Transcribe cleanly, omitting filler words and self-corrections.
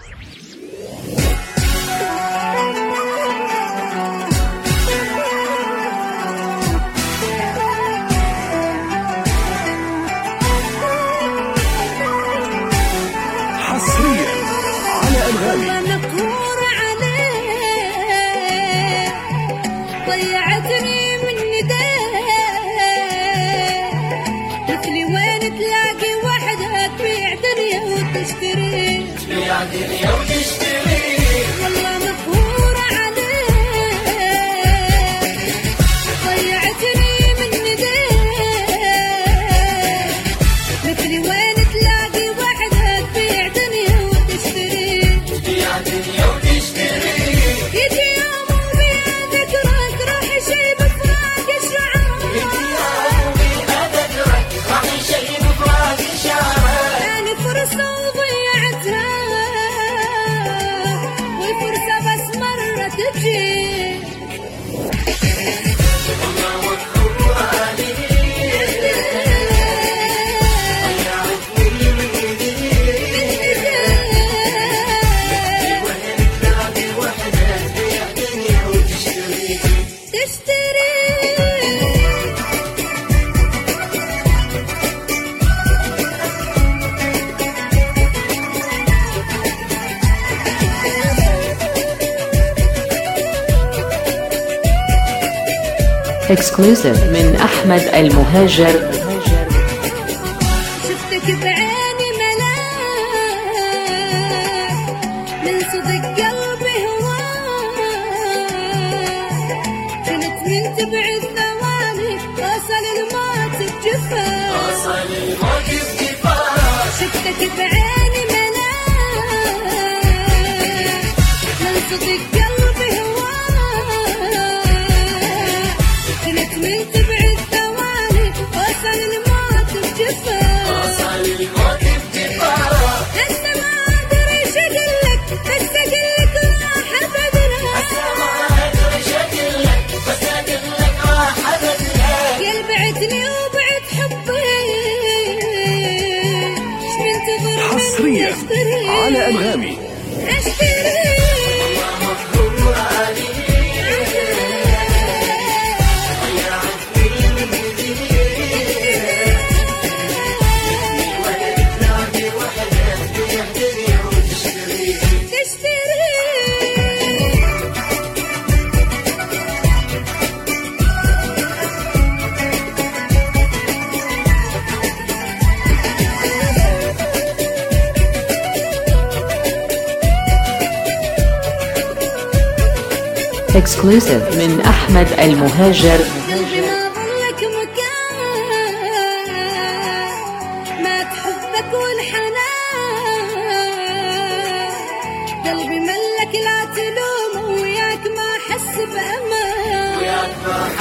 حصريا على أنغامي. مقهور عليك ضيعتني من نداك، مثلي وين تلاقي وحدة تبيع دنيا وتشتري، تبيع دنيا وتشتري. والله مقهور عليك ضيعتني من نداك، مثلي وين تلاقي وحدة تبيع دنيا وتشتري، تبيع دنيا وتشتري. يجي يوم وبيها ذكرك راح يشيب فراق الشعر، يجي يوم وبيها ذكرك راح يشيب فراق الشعر. يعني فرصة وضيعتها والفرصة بس مرة تجي. والله مقهور عليك ضيعتني من ايديك، وين تلاقي وحدة تبيع دنيا وتشتري. Exclusive من أحمد المهاجر. شفتك بعيني ملاك من صدق قلبي هواك، كنت من تبعد ثواني وصل الموت بجفاك، وصل الموت بجفاك. شفتك بعيني ملاك من صدق قلبي هواك، كنت من تبعد ثواني وصل الموت بجفاك، وصل الموت بجفاك. هسه ما ادري ايش اقلك بس اقلك راح ابدلك، هسه ما ادري ايش اقلك بس اقلك راح ابدلك. يا بعتني وبعت حبي ايش منتظر مني حصريا اشتري على أنغامي. اشتري مقهور عليك ضيعتني من ايديك، وين تلاقي وحدة تبيع دنيا وتشتري. Exclusive من أحمد المهاجر. قلبي ما ظلك مكان ما تحبك والحنان، قلبي ملك لا تلوم وياك ما احس بامان، وياك ما